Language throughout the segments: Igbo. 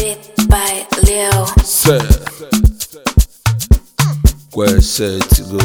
Beat by Leo. Set. Where set to go?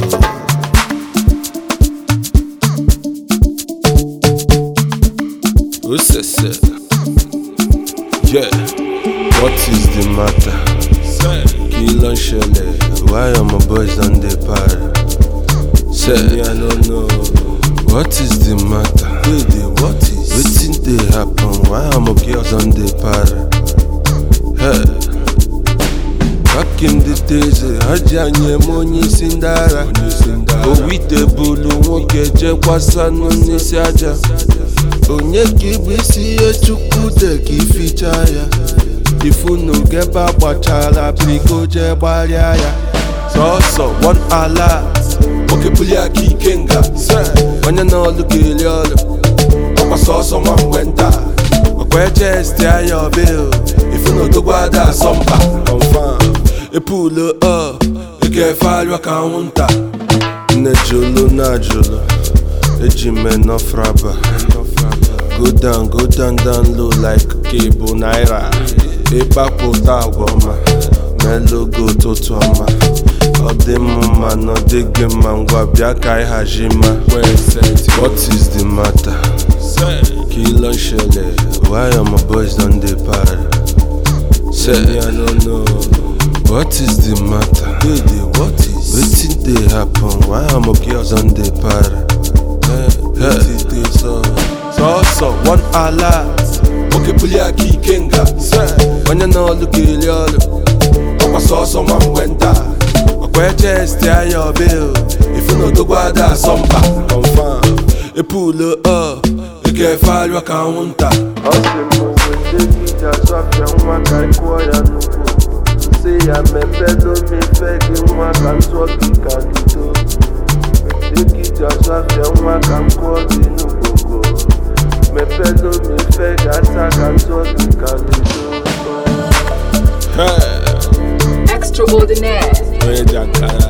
Who's set? Yeah. What is the matter? Kill and shell. Why are my boys on the par? Say, I don't know. What is the matter? What is? Waiting they happen. Why are my girls on the par? Hey. Back in the days, hajanye monyi sindara. Owite bulu nwoke jekwasa n'isi aja. Onye ka ibisi echukwude ka ificha ya. Ifunu geba gbachara biko je gbaria ya. So one alert. Oke puli aka ikenga. Onye n'olu ga-eli ọlụ. Ọkwa sọsọ nwa mgbenta. Okwe chesti aya obil. Ifunu dogwada asọmpa. Confirm. Epulo ekefe alwa ka nwunta. Nne jolo na jolo. Ejime no fraba. Go down low like cable naira. Ịkpapụta agwọma. Melogo ụtụtụ ọma. Ọ dị mma na ọ dịghị mma ngwa bịa ka ị haji ma. What is the matter? Kill and shell. Why are my boys on the par? Say, I don't know. What is the matter? What is? Waiting they happen. Why are my girls on the par? So one alert. Oke puli aka ikenga. Onye n'olu ga-eli ọlụ. Ọkwa sọsọ nwa mgbenta. Okwe chesti aya obil. Ifunu dogwada asọmpa. Confirm. Epulo ekefe alwa ka nwunta. Ọsị mụ wete gị asụ afịa nwa ka ịkụọ ya n'ugbo. Nsị ya mepelo mefe gị nwa ka ntụọ gị ka gido. Wete gị asụ afịa nwa ka nkụọ gị n'ugbogo. Mepelo mefe gị asa ka ntụọ gị ka gido. Extraordinaire.